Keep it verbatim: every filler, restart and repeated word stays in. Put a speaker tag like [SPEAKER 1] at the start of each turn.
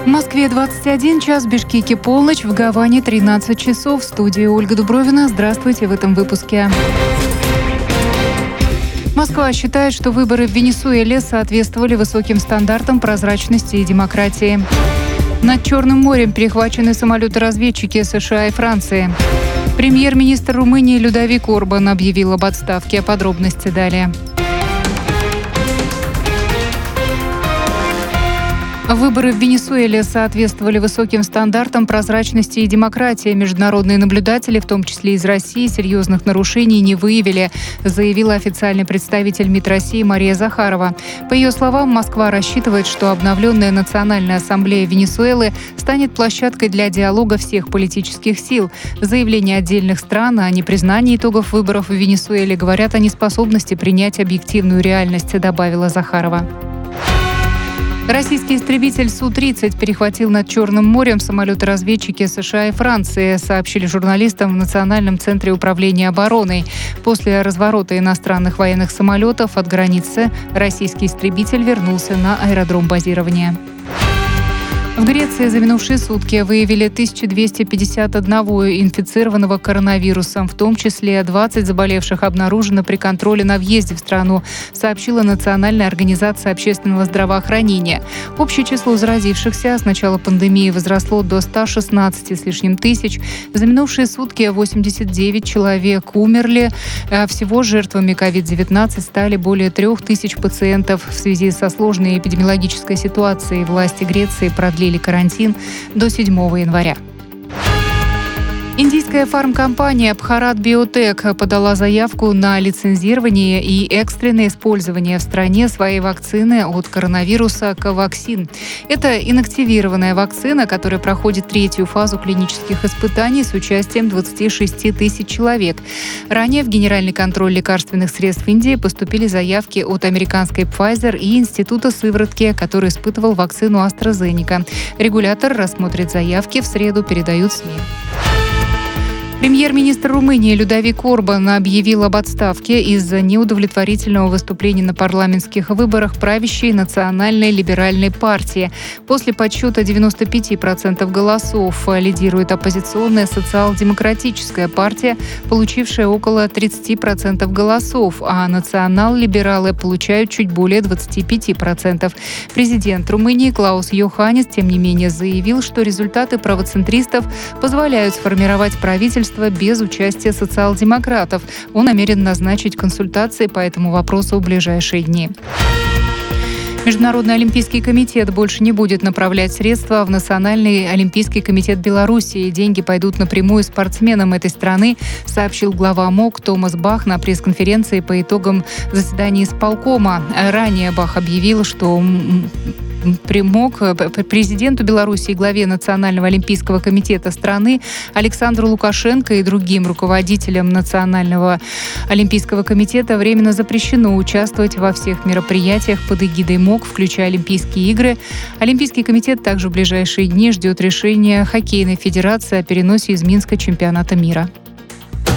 [SPEAKER 1] В Москве двадцать один час, в Бишкеке полночь, в Гаване тринадцать часов. В студии Ольга Дубровина. Здравствуйте в этом выпуске. Москва считает, что выборы в Венесуэле соответствовали высоким стандартам прозрачности и демократии. Над Черным морем перехвачены самолеты-разведчики США и Франции. Премьер-министр Румынии Людовик Орбан объявил об отставке. Подробности далее. Выборы в Венесуэле соответствовали высоким стандартам прозрачности и демократии. Международные наблюдатели, в том числе из России, серьезных нарушений не выявили, заявила официальный представитель МИД России Мария Захарова. По ее словам, Москва рассчитывает, что обновленная Национальная ассамблея Венесуэлы станет площадкой для диалога всех политических сил. Заявления отдельных стран о непризнании итогов выборов в Венесуэле говорят о неспособности принять объективную реальность, добавила Захарова. Российский истребитель Су тридцать перехватил над Черным морем самолеты-разведчики США и Франции, сообщили журналистам в Национальном центре управления обороной. После разворота иностранных военных самолетов от границы российский истребитель вернулся на аэродром базирования. В Греции за минувшие сутки выявили тысячу двести пятьдесят один инфицированного коронавирусом, в том числе двадцать заболевших обнаружено при контроле на въезде в страну, сообщила Национальная организация общественного здравоохранения. Общее число заразившихся с начала пандемии возросло до ста шестнадцати с лишним тысяч. За минувшие сутки восемьдесят девять человек умерли. Всего жертвами ковид девятнадцать стали более трех тысяч пациентов. В связи со сложной эпидемиологической ситуацией власти Греции продлили карантин до седьмого января. Индийская фармкомпания Bharat Biotech подала заявку на лицензирование и экстренное использование в стране своей вакцины от коронавируса Covaxin. Это инактивированная вакцина, которая проходит третью фазу клинических испытаний с участием двадцати шести тысяч человек. Ранее в Генеральный контроль лекарственных средств Индии поступили заявки от американской Pfizer и Института сыворотки, который испытывал вакцину AstraZeneca. Регулятор рассмотрит заявки, в среду передают СМИ. Премьер-министр Румынии Людовик Орбан объявил об отставке из-за неудовлетворительного выступления на парламентских выборах правящей национальной либеральной партии. После подсчета девяноста пяти процентов голосов лидирует оппозиционная социал-демократическая партия, получившая около тридцати процентов голосов, а национал-либералы получают чуть более двадцати пяти процентов. Президент Румынии Клаус Йоханнис, тем не менее, заявил, что результаты правоцентристов позволяют сформировать правительство без участия социал-демократов. Он намерен назначить консультации по этому вопросу в ближайшие дни. Международный олимпийский комитет больше не будет направлять средства в Национальный олимпийский комитет Беларуси. Деньги пойдут напрямую спортсменам этой страны, сообщил глава МОК Томас Бах на пресс-конференции по итогам заседания исполкома. Ранее Бах объявил, что примог президенту Беларуси и главе Национального олимпийского комитета страны Александру Лукашенко и другим руководителям Национального олимпийского комитета временно запрещено участвовать во всех мероприятиях под эгидой МОК, включая Олимпийские игры. Олимпийский комитет также в ближайшие дни ждет решения Хоккейной федерации о переносе из Минска чемпионата мира.